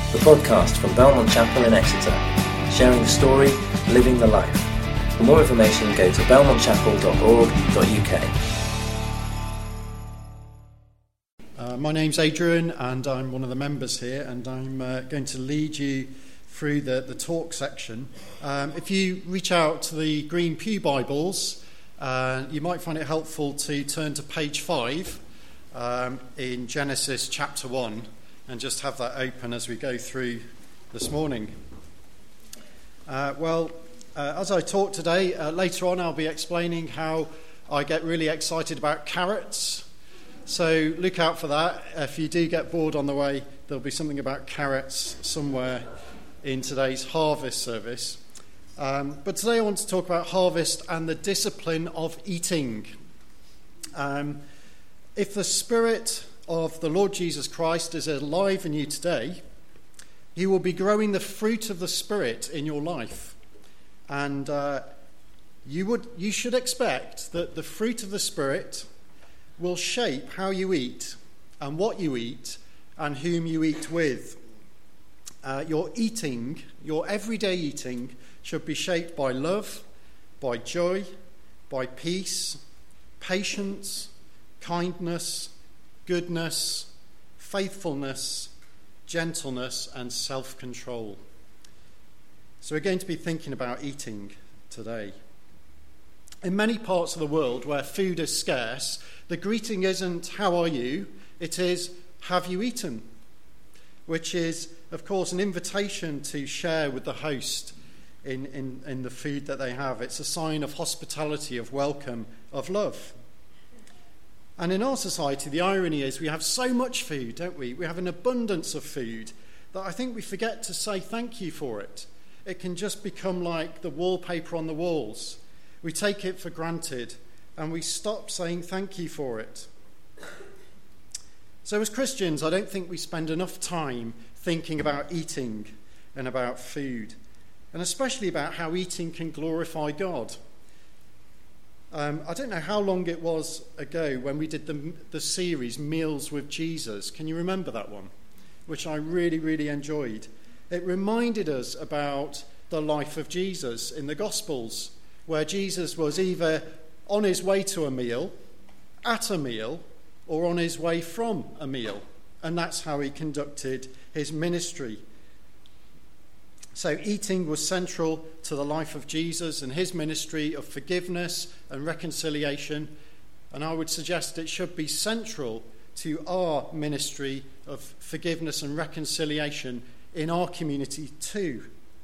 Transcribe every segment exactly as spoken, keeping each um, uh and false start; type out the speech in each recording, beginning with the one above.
the podcast from Belmont Chapel in Exeter, sharing the story, living the life. For more information, go to belmont chapel dot org dot u k. Uh, my name's Adrian, and I'm one of the members here, and I'm uh, going to lead you through the, the talk section. Um, if you reach out to the Green Pew Bibles, uh, you might find it helpful to turn to page five um, in Genesis chapter one, and just have that open as we go through this morning. Uh, well, uh, as I talk today, uh, later on I'll be explaining how I get really excited about carrots. So look out for that. If you do get bored on the way, there'll be something about carrots somewhere in today's harvest service. Um, but today I want to talk about harvest and the discipline of eating. Um, if the Spirit of the Lord Jesus Christ is alive in you today, He will be growing the fruit of the Spirit in your life. And uh, you would, you should expect that the fruit of the Spirit will shape how you eat and what you eat and whom you eat with. Uh, your eating, your everyday eating, should be shaped by love, by joy, by peace, patience, kindness, goodness, faithfulness, gentleness, and self-control. So we're going to be thinking about eating today. In many parts of the world where food is scarce, the greeting isn't, "How are you?" It is, "Have you eaten?" Which is, of course, an invitation to share with the host in, in, in the food that they have. It's a sign of hospitality, of welcome, of love. And in our society, the irony is we have so much food, don't we? We have an abundance of food that I think we forget to say thank you for it. It can just become like the wallpaper on the walls. We take it for granted and we stop saying thank you for it. So as Christians, I don't think we spend enough time thinking about eating and about food, and especially about how eating can glorify God. Um, I don't know how long it was ago when we did the, the series Meals with Jesus. Can you remember that one? Which I really, really enjoyed. It reminded us about the life of Jesus in the Gospels, where Jesus was either on his way to a meal, at a meal, or on his way from a meal. And that's how he conducted his ministry. So eating was central to the life of Jesus and his ministry of forgiveness and reconciliation. And I would suggest it should be central to our ministry of forgiveness and reconciliation in our community too.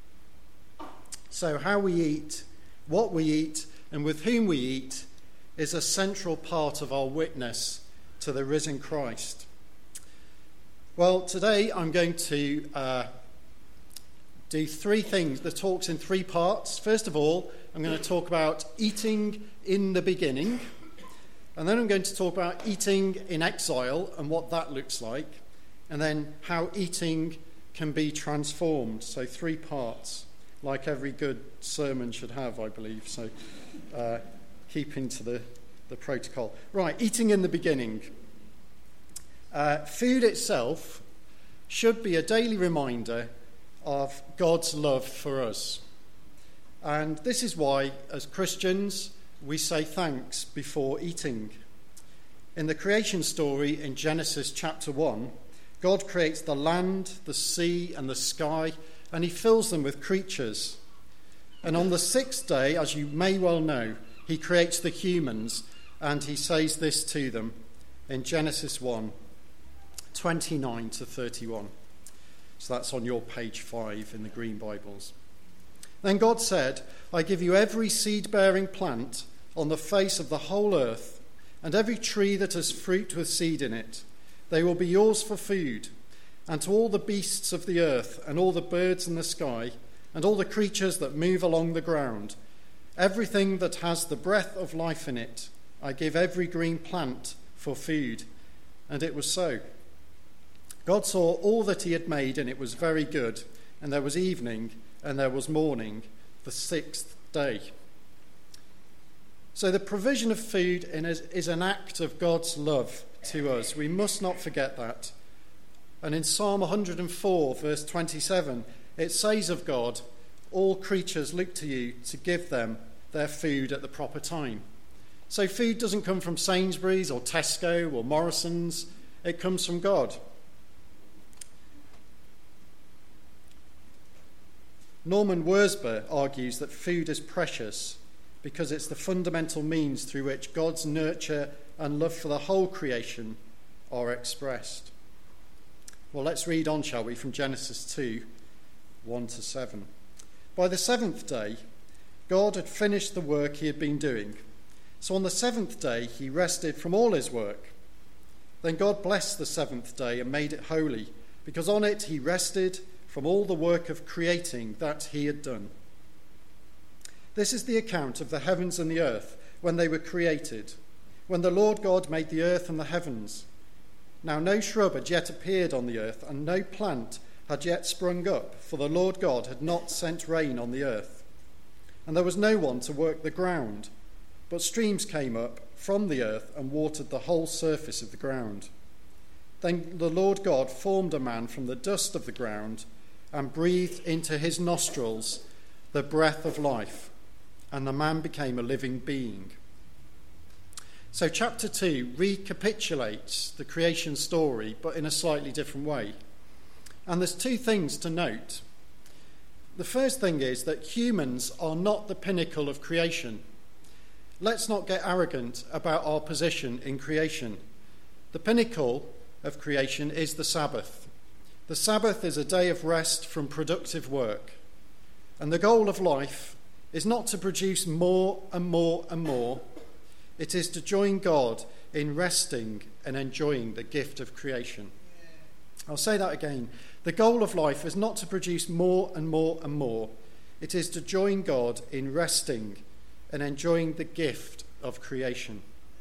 So how we eat, what we eat, and with whom we eat is a central part of our witness to the risen Christ. Well, today I'm going to uh, do three things. The talk's in three parts. First of all, I'm going to talk about eating in the beginning, and then I'm going to talk about eating in exile and what that looks like, and then how eating can be transformed. So three parts, like every good sermon should have, I believe. So uh, keeping to the, the protocol. Right, eating in the beginning. Uh, food itself should be a daily reminder of God's love for us. And this is why, as Christians, we say thanks before eating. In the creation story in Genesis chapter one, God creates the land, the sea, and the sky, and he fills them with creatures. And on the sixth day, as you may well know, he creates the humans, and he says this to them in Genesis one, twenty-nine to thirty-one. So that's on your page five in the Green Bibles. Then God said, "I give you every seed-bearing plant on the face of the whole earth, and every tree that has fruit with seed in it. They will be yours for food, and to all the beasts of the earth, and all the birds in the sky, and all the creatures that move along the ground, everything that has the breath of life in it, I give every green plant for food." And it was so. God saw all that he had made, and it was very good. And there was evening, and there was morning, the sixth day. So the provision of food is an act of God's love to us. We must not forget that. And in Psalm one hundred four, verse twenty-seven, it says of God, "All creatures look to you to give them their food at the proper time." So food doesn't come from Sainsbury's or Tesco or Morrison's. It comes from God. Norman Worsber argues that food is precious because it's the fundamental means through which God's nurture and love for the whole creation are expressed. Well, let's read on, shall we, from Genesis two, one to seven. By the seventh day, God had finished the work he had been doing. So on the seventh day, he rested from all his work. Then God blessed the seventh day and made it holy, because on it he rested from all the work of creating that he had done. This is the account of the heavens and the earth when they were created, when the Lord God made the earth and the heavens. Now no shrub had yet appeared on the earth, and no plant had yet sprung up, for the Lord God had not sent rain on the earth. And there was no one to work the ground, but streams came up from the earth and watered the whole surface of the ground. Then the Lord God formed a man from the dust of the ground and breathed into his nostrils the breath of life, and the man became a living being. So chapter two recapitulates the creation story, but in a slightly different way. And there's two things to note. The first thing is that humans are not the pinnacle of creation. Let's not get arrogant about our position in creation. The pinnacle of creation is the Sabbath. The Sabbath is a day of rest from productive work. And the goal of life is not to produce more and more and more. It is to join God in resting and enjoying the gift of creation. I'll say that again. The goal of life is not to produce more and more and more. It is to join God in resting and enjoying the gift of creation.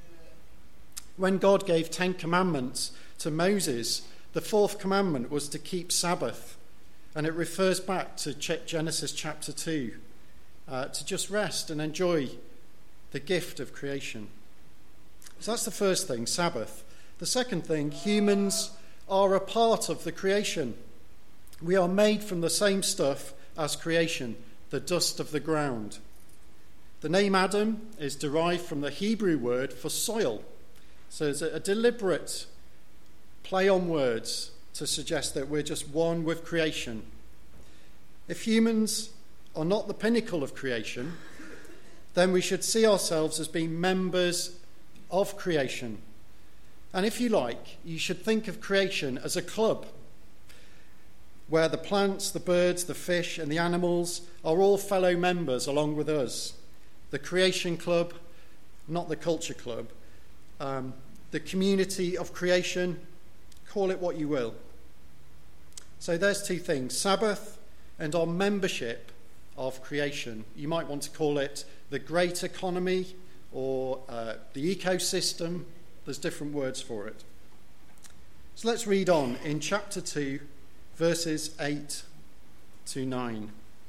When God gave Ten Commandments to Moses, the fourth commandment was to keep Sabbath. And it refers back to Genesis chapter two, uh, to just rest and enjoy the gift of creation. So that's the first thing, Sabbath. The second thing, humans are a part of the creation. We are made from the same stuff as creation, the dust of the ground. The name Adam is derived from the Hebrew word for soil. So it's a deliberate play on words to suggest that we're just one with creation. If humans are not the pinnacle of creation, then we should see ourselves as being members of creation. And if you like, you should think of creation as a club where the plants, the birds, the fish, and the animals are all fellow members along with us. The creation club, not the culture club, um, the community of creation, call it what you will. So there's two things, Sabbath and our membership of creation. You might want to call it the great economy or uh, the ecosystem. There's different words for it. So let's read on in chapter two, verses eight to nine.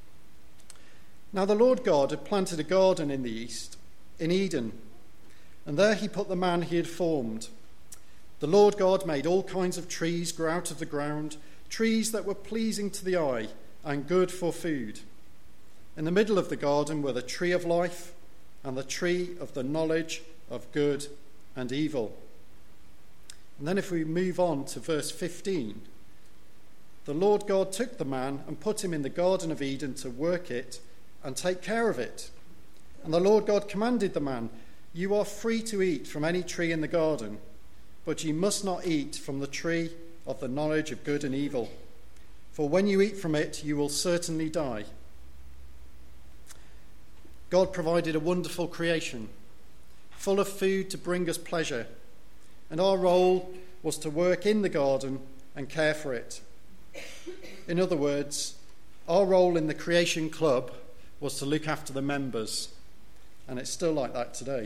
Now the Lord God had planted a garden in the east, in Eden, and there he put the man he had formed. The Lord God made all kinds of trees grow out of the ground, trees that were pleasing to the eye and good for food. In the middle of the garden were the tree of life and the tree of the knowledge of good and evil. And then if we move on to verse fifteen, the Lord God took the man and put him in the Garden of Eden to work it and take care of it. And the Lord God commanded the man, "You are free to eat from any tree in the garden, but you must not eat from the tree of the knowledge of good and evil. For when you eat from it, you will certainly die." God provided a wonderful creation, full of food to bring us pleasure, and our role was to work in the garden and care for it. In other words, our role in the creation club was to look after the members, and it's still like that today.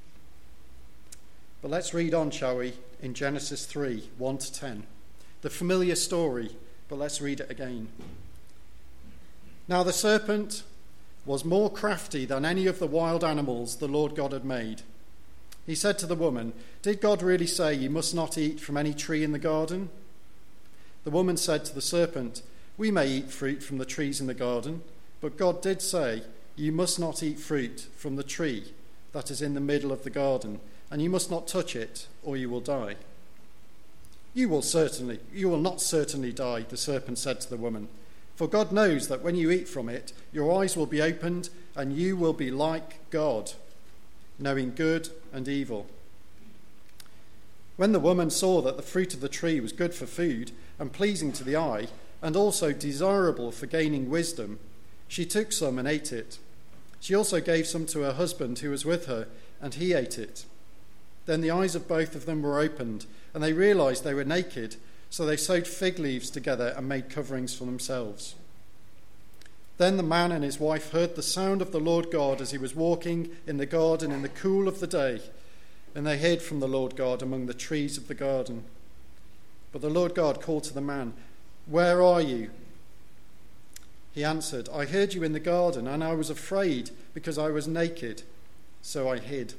But let's read on, shall we, in Genesis three, one to ten. The familiar story, but let's read it again. Now the serpent was more crafty than any of the wild animals the Lord God had made. He said to the woman, "Did God really say you must not eat from any tree in the garden?" The woman said to the serpent, "We may eat fruit from the trees in the garden, but God did say, 'You must not eat fruit from the tree that is in the middle of the garden, and you must not touch it, or you will die.' 'You will certainly, you will not certainly die,' the serpent said to the woman, 'for God knows that when you eat from it, your eyes will be opened, and you will be like God, knowing good and evil.' When the woman saw that the fruit of the tree was good for food and pleasing to the eye, and also desirable for gaining wisdom, she took some and ate it. She also gave some to her husband who was with her, and he ate it. Then the eyes of both of them were opened, and they realized they were naked, so they sewed fig leaves together and made coverings for themselves. Then the man and his wife heard the sound of the Lord God as he was walking in the garden in the cool of the day, and they hid from the Lord God among the trees of the garden. But the Lord God called to the man, 'Where are you?' He answered, 'I heard you in the garden, and I was afraid because I was naked, so I hid.'"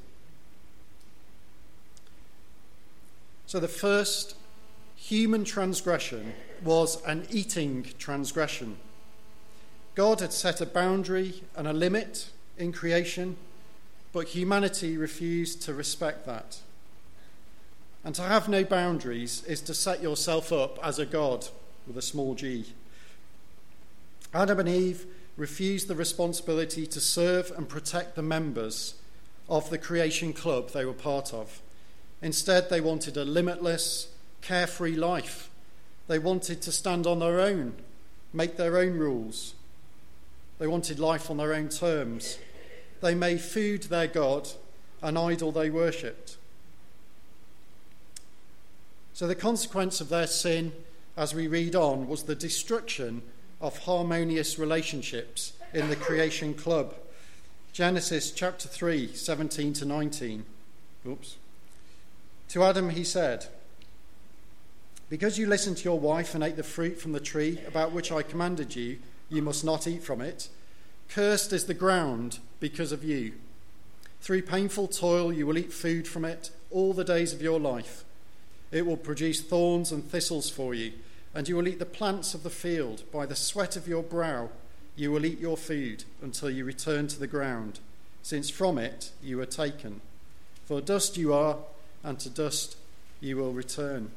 So the first human transgression was an eating transgression. God had set a boundary and a limit in creation, but humanity refused to respect that. And to have no boundaries is to set yourself up as a god with a small g. Adam and Eve refused the responsibility to serve and protect the members of the creation club they were part of. Instead, they wanted a limitless, carefree life. They wanted to stand on their own, make their own rules. They wanted life on their own terms. They made food their god, an idol they worshipped. So the consequence of their sin, as we read on, was the destruction of harmonious relationships in the creation club. Genesis chapter three, seventeen to nineteen. Oops. To Adam he said, "Because you listened to your wife and ate the fruit from the tree about which I commanded you, you must not eat from it. Cursed is the ground because of you. Through painful toil you will eat food from it all the days of your life. It will produce thorns and thistles for you, and you will eat the plants of the field. By the sweat of your brow you will eat your food until you return to the ground, since from it you were taken. For dust you are, and to dust you will return."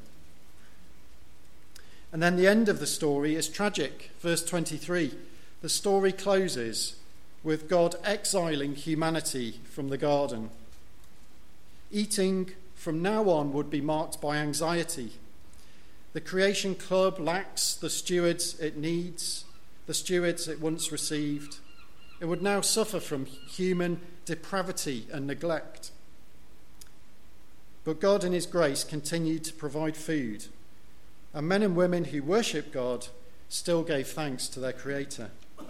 And then the end of the story is tragic. Verse twenty-three. The story closes with God exiling humanity from the garden. Eating from now on would be marked by anxiety. The creation club lacks the stewards it needs, the stewards it once received. It would now suffer from human depravity and neglect. But God in his grace continued to provide food, and men and women who worship God still gave thanks to their Creator.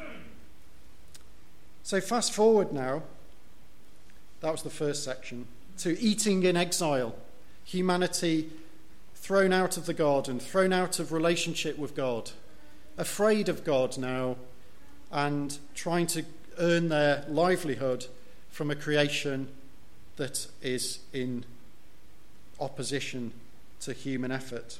So fast forward now, that was the first section, to eating in exile. Humanity thrown out of the garden, thrown out of relationship with God, afraid of God now, and trying to earn their livelihood from a creation that is in opposition to human effort.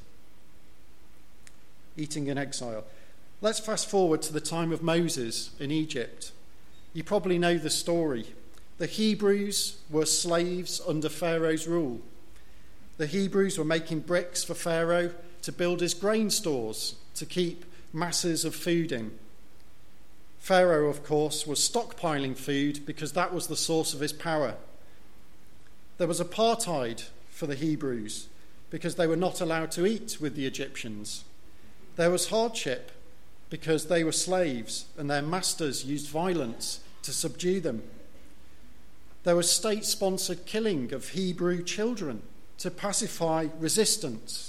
Eating in exile. Let's fast forward to the time of Moses in Egypt. You probably know the story. The Hebrews were slaves under Pharaoh's rule. The Hebrews were making bricks for Pharaoh to build his grain stores to keep masses of food in. Pharaoh, of course, was stockpiling food because that was the source of his power. There was apartheid for the Hebrews because they were not allowed to eat with the Egyptians. There was hardship because they were slaves and their masters used violence to subdue them. There was state-sponsored killing of Hebrew children to pacify resistance.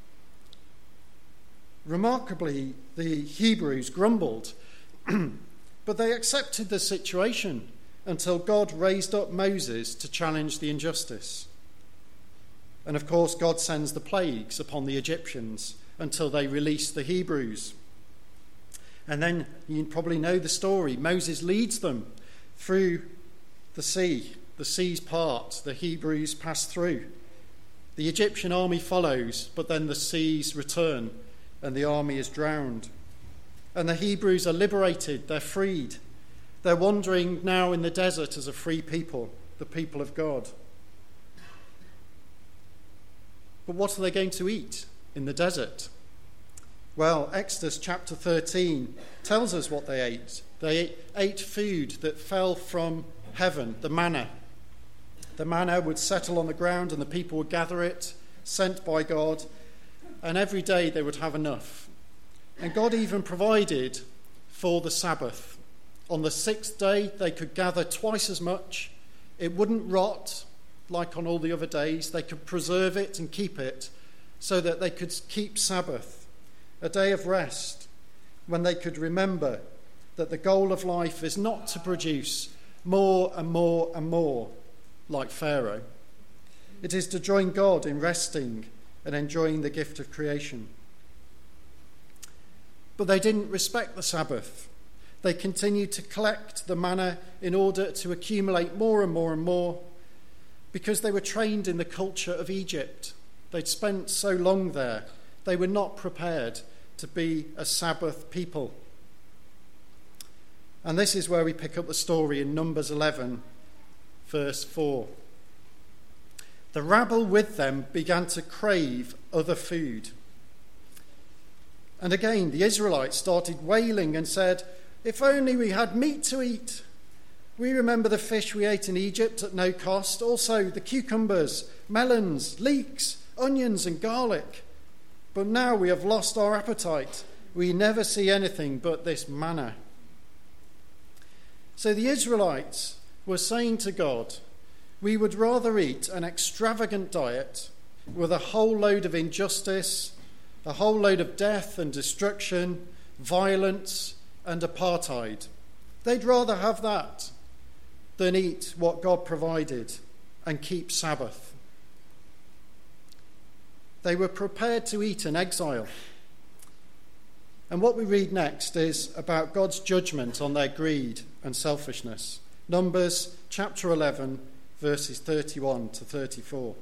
Remarkably, the Hebrews grumbled, but they accepted the situation until God raised up Moses to challenge the injustice. And of course, God sends the plagues upon the Egyptians until they release the Hebrews. And then you probably know the story. Moses leads them through the sea. The seas part. The Hebrews pass through. The Egyptian army follows, but then the seas return and the army is drowned. And the Hebrews are liberated, they're freed. They're wandering now in the desert as a free people, the people of God. But what are they going to eat in the desert? Well, Exodus chapter thirteen tells us what they ate. They ate food that fell from heaven, the manna. The manna would settle on the ground and the people would gather it, sent by God, and every day they would have enough. And God even provided for the Sabbath. On the sixth day, they could gather twice as much. It wouldn't rot like on all the other days. They could preserve it and keep it so that they could keep Sabbath, a day of rest, when they could remember that the goal of life is not to produce more and more and more like Pharaoh. It is to join God in resting and enjoying the gift of creation. But they didn't respect the Sabbath. They continued to collect the manna in order to accumulate more and more and more because they were trained in the culture of Egypt. They'd spent so long there. They were not prepared to be a Sabbath people. And this is where we pick up the story in Numbers eleven, verse four. The rabble with them began to crave other food. And again, the Israelites started wailing and said, "If only we had meat to eat. We remember the fish we ate in Egypt at no cost, also the cucumbers, melons, leeks, onions and garlic. But now we have lost our appetite. We never see anything but this manna." So the Israelites were saying to God, we would rather eat an extravagant diet with a whole load of injustice, a whole load of death and destruction, violence and apartheid. They'd rather have that than eat what God provided and keep Sabbath. They were prepared to eat in exile. And what we read next is about God's judgment on their greed and selfishness. Numbers chapter eleven, verses thirty-one to thirty-four.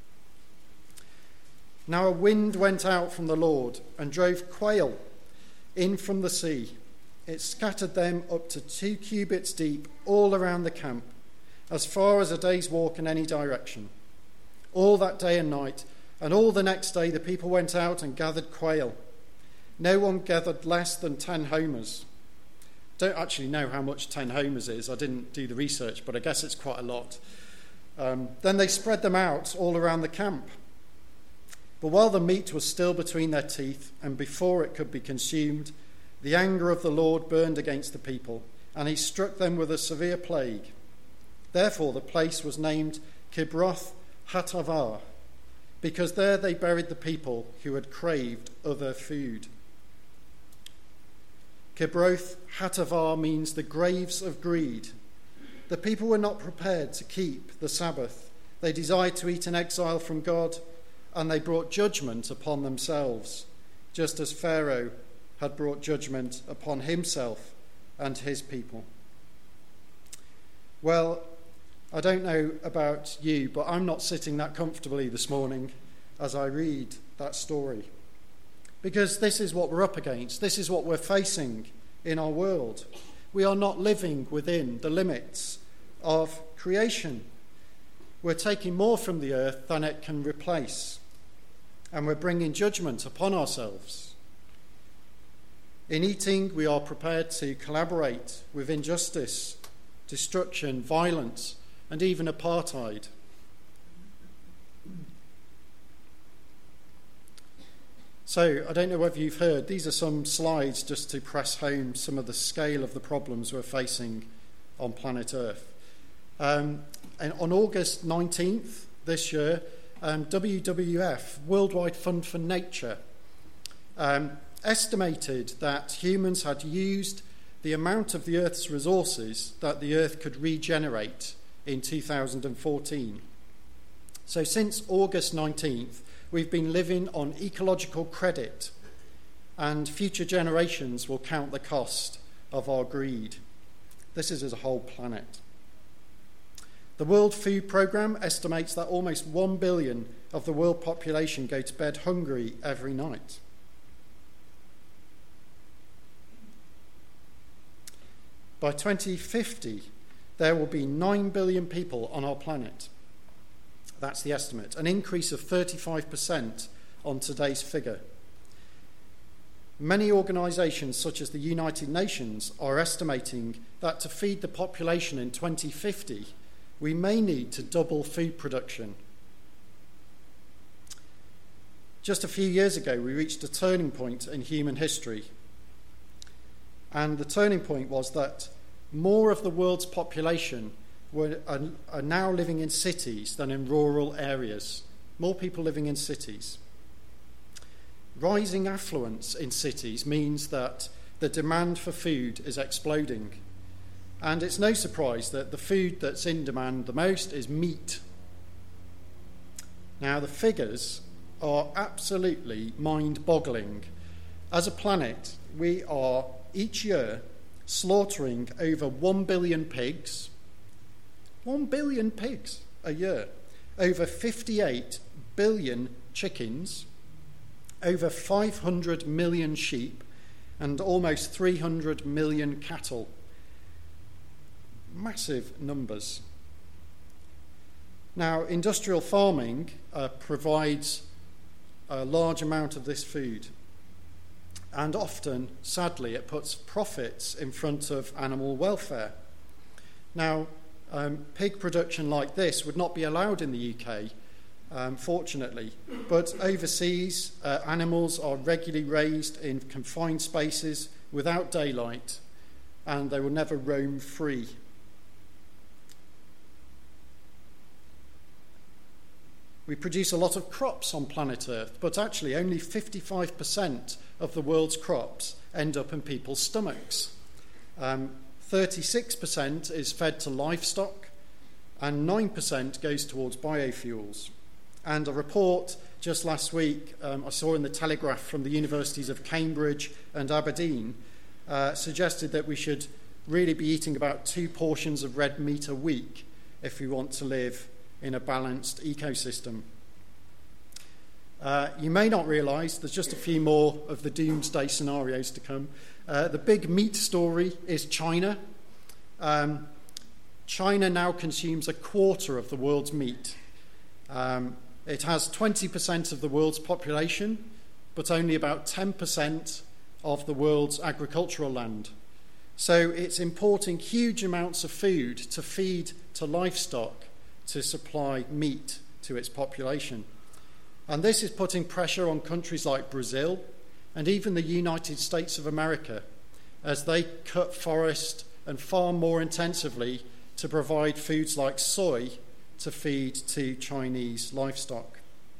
Now a wind went out from the Lord and drove quail in from the sea. It scattered them up to two cubits deep all around the camp, as far as a day's walk in any direction. All that day and night, and all the next day the people went out and gathered quail. No one gathered less than ten homers. Don't actually know how much ten homers is. I didn't do the research, but I guess it's quite a lot. Um, then they spread them out all around the camp. But while the meat was still between their teeth, and before it could be consumed, the anger of the Lord burned against the people, and he struck them with a severe plague. Therefore the place was named Kibroth Hattaavah, because there they buried the people who had craved other food. Kibroth Hattaavah means the graves of greed. The people were not prepared to keep the Sabbath. They desired to eat in exile from God, and they brought judgment upon themselves, just as Pharaoh had brought judgment upon himself and his people. Well, I don't know about you, but I'm not sitting that comfortably this morning as I read that story. Because this is what we're up against. This is what we're facing in our world. We are not living within the limits of creation. We're taking more from the earth than it can replace. And we're bringing judgment upon ourselves. In eating, we are prepared to collaborate with injustice, destruction, violence, and even apartheid. So, I don't know whether you've heard, these are some slides just to press home some of the scale of the problems we're facing on planet Earth. Um, and on August nineteenth this year, um, W W F, Worldwide Fund for Nature, um, estimated that humans had used the amount of the Earth's resources that the Earth could regenerate in two thousand fourteen. So since August nineteenth, we've been living on ecological credit, and future generations will count the cost of our greed. This is as a whole planet. The World Food Programme estimates that almost one billion of the world population go to bed hungry every night. By twenty fifty, there will be nine billion people on our planet. That's the estimate, an increase of thirty-five percent on today's figure. Many organisations, such as the United Nations, are estimating that to feed the population in twenty fifty, we may need to double food production. Just a few years ago, we reached a turning point in human history. And the turning point was that more of the world's population were, are, are now living in cities than in rural areas. More people living in cities. Rising affluence in cities means that the demand for food is exploding. And it's no surprise that the food that's in demand the most is meat. Now, the figures are absolutely mind-boggling. As a planet, we are each year slaughtering over one billion pigs. One billion pigs a year. Over fifty-eight billion chickens. Over five hundred million sheep. And almost three hundred million cattle. Massive numbers. Now, industrial farming uh, provides a large amount of this food. And often, sadly, it puts profits in front of animal welfare. Now, um, pig production like this would not be allowed in the U K, um, fortunately. But overseas, uh, animals are regularly raised in confined spaces without daylight, and they will never roam free. We produce a lot of crops on planet Earth, but actually only fifty-five percent of the world's crops end up in people's stomachs. Um, thirty-six percent is fed to livestock, and nine percent goes towards biofuels. And a report just last week um, I saw in the Telegraph from the universities of Cambridge and Aberdeen uh, suggested that we should really be eating about two portions of red meat a week if we want to live in a balanced ecosystem. Uh, you may not realise there's just a few more of the doomsday scenarios to come. Uh, the big meat story is China. Um, China now consumes a quarter of the world's meat. Um, it has twenty percent of the world's population, but only about ten percent of the world's agricultural land. So it's importing huge amounts of food to feed to livestock to supply meat to its population. And this is putting pressure on countries like Brazil and even the United States of America as they cut forest and farm more intensively to provide foods like soy to feed to Chinese livestock.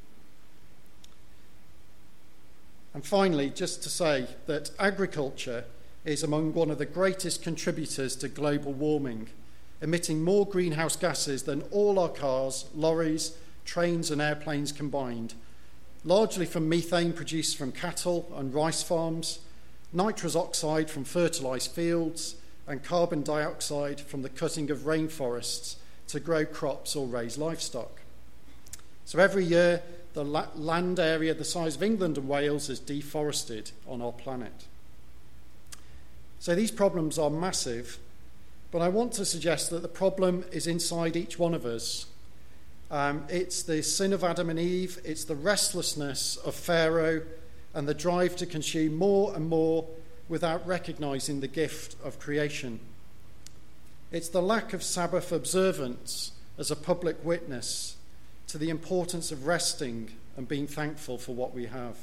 And finally, just to say that agriculture is among one of the greatest contributors to global warming, emitting more greenhouse gases than all our cars, lorries, trains and airplanes combined, largely from methane produced from cattle and rice farms, nitrous oxide from fertilised fields, and carbon dioxide from the cutting of rainforests to grow crops or raise livestock. So every year, the la- land area the size of England and Wales is deforested on our planet. So these problems are massive. But I want to suggest that the problem is inside each one of us. Um, it's the sin of Adam and Eve, it's the restlessness of Pharaoh, and the drive to consume more and more without recognising the gift of creation. It's the lack of Sabbath observance as a public witness to the importance of resting and being thankful for what we have.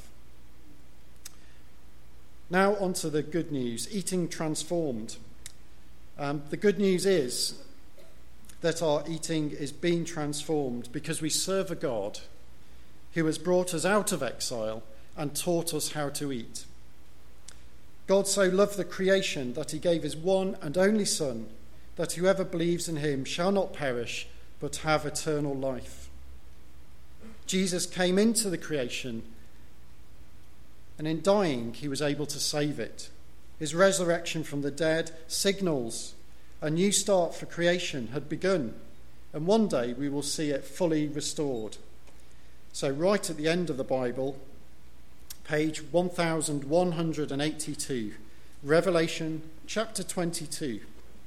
Now on to the good news, eating transformed. Um, the good news is that our eating is being transformed because we serve a God who has brought us out of exile and taught us how to eat. God so loved the creation that he gave his one and only Son, that whoever believes in him shall not perish but have eternal life. Jesus came into the creation, and in dying he was able to save it. His resurrection from the dead signals a new start for creation had begun, and one day we will see it fully restored. So right at the end of the Bible, page one thousand one hundred eighty-two, Revelation chapter twenty-two.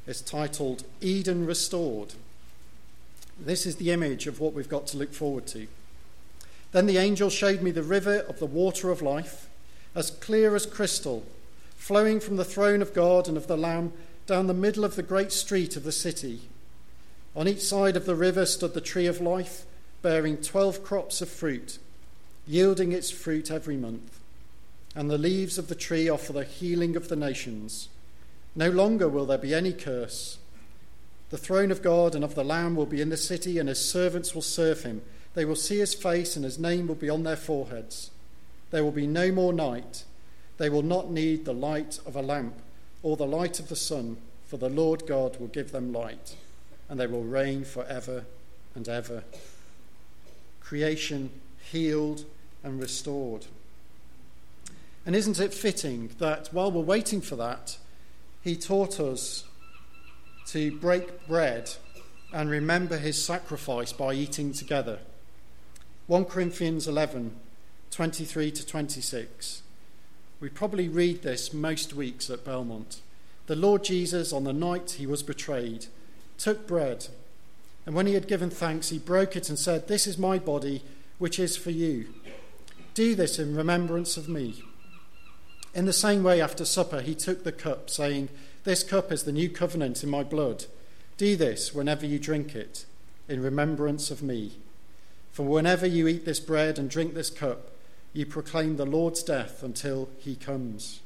It's titled Eden Restored. This is the image of what we've got to look forward to. Then the angel showed me the river of the water of life, as clear as crystal, flowing from the throne of God and of the Lamb down the middle of the great street of the city. On each side of the river stood the tree of life, bearing twelve crops of fruit, yielding its fruit every month. And the leaves of the tree are for the healing of the nations. No longer will there be any curse. The throne of God and of the Lamb will be in the city, and his servants will serve him. They will see his face, and his name will be on their foreheads. There will be no more night. They will not need the light of a lamp or the light of the sun, for the Lord God will give them light, and they will reign forever and ever. Creation healed and restored. And isn't it fitting that while we're waiting for that, he taught us to break bread and remember his sacrifice by eating together. First Corinthians eleven, twenty-three to twenty-six. We probably read this most weeks at Belmont. The Lord Jesus, on the night he was betrayed, took bread, and when he had given thanks, he broke it and said, "This is my body, which is for you. Do this in remembrance of me." In the same way, after supper, he took the cup, saying, "This cup is the new covenant in my blood. Do this whenever you drink it, in remembrance of me. For whenever you eat this bread and drink this cup, you proclaim the Lord's death until he comes."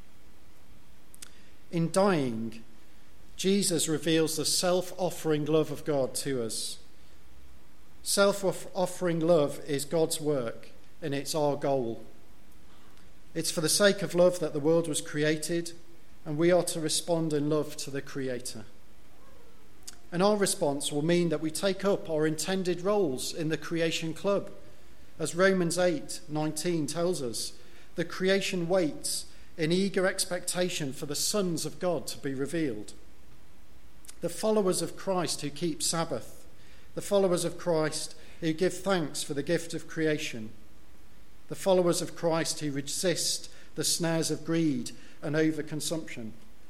In dying, Jesus reveals the self-offering love of God to us. Self-offering love is God's work, and it's our goal. It's for the sake of love that the world was created, and we are to respond in love to the Creator. And our response will mean that we take up our intended roles in the creation club. As Romans eight nineteen tells us, the creation waits in eager expectation for the sons of God to be revealed. The followers of Christ who keep Sabbath, the followers of Christ who give thanks for the gift of creation, the followers of Christ who resist the snares of greed and overconsumption.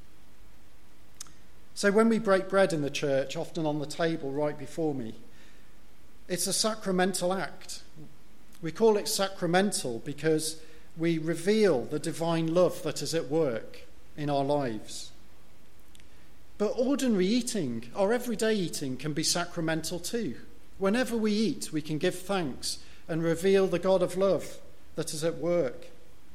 So when we break bread in the church, often on the table right before me, it's a sacramental act. We call it sacramental because we reveal the divine love that is at work in our lives. But ordinary eating, our everyday eating, can be sacramental too. Whenever we eat, we can give thanks and reveal the God of love that is at work.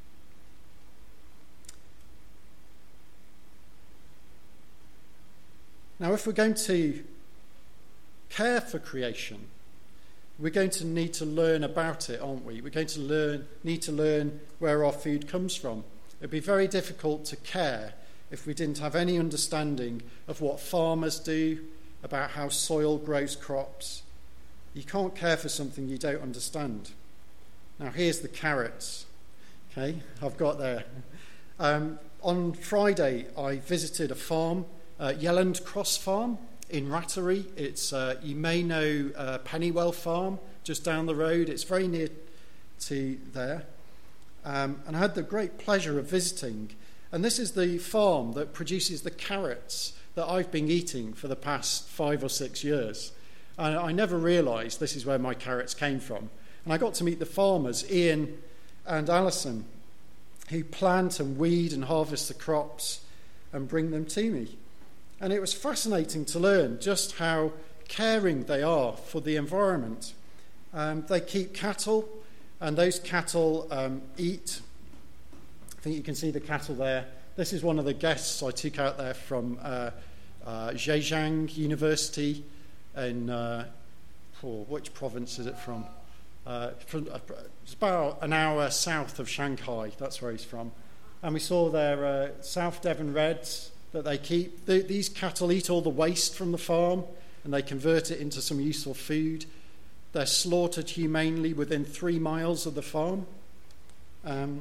Now, if we're going to care for creation, we're going to need to learn about it, aren't we? We're going to learn, need to learn where our food comes from. It'd be very difficult to care if we didn't have any understanding of what farmers do, about how soil grows crops. You can't care for something you don't understand. Now, here's the carrots. Okay, I've got there. Um, on Friday, I visited a farm, uh, Yelland Cross Farm in Rattery. It's uh, you may know uh, Pennywell Farm, just down the road. It's very near to there. Um, and I had the great pleasure of visiting. And this is the farm that produces the carrots that I've been eating for the past five or six years. And I never realised this is where my carrots came from. And I got to meet the farmers, Ian and Alison, who plant and weed and harvest the crops and bring them to me. And it was fascinating to learn just how caring they are for the environment. Um, they keep cattle, and those cattle um, eat. I think you can see the cattle there. This is one of the guests I took out there from uh, uh, Zhejiang University in, uh, oh, which province is it from? Uh, from uh, it's about an hour south of Shanghai. That's where he's from. And we saw their uh, South Devon Reds that they keep. The, these cattle eat all the waste from the farm, and they convert it into some useful food. They're slaughtered humanely within three miles of the farm. Um,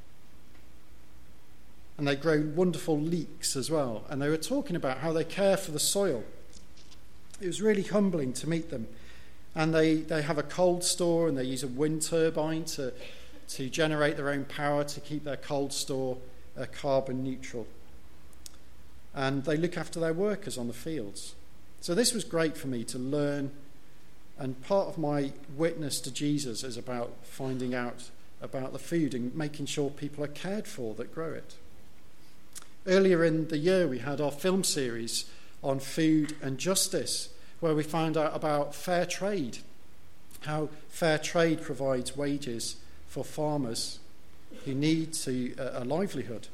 and they grow wonderful leeks as well. And they were talking about how they care for the soil. It was really humbling to meet them. And they, they have a cold store, and they use a wind turbine to, to generate their own power to keep their cold store uh, carbon neutral. and they look after their workers on the fields. So this was great for me to learn, and part of my witness to Jesus is about finding out about the food and making sure people are cared for that grow it. Earlier in the year, we had our film series on food and justice, where we found out about fair trade, how fair trade provides wages for farmers who need to, uh, a livelihood.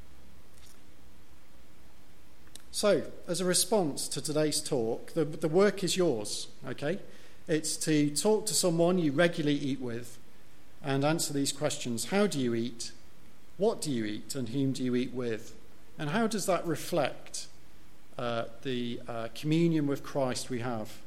So, as a response to today's talk, the, the work is yours, okay? It's to talk to someone you regularly eat with and answer these questions. How do you eat? What do you eat? And whom do you eat with? And how does that reflect uh, the uh, communion with Christ we have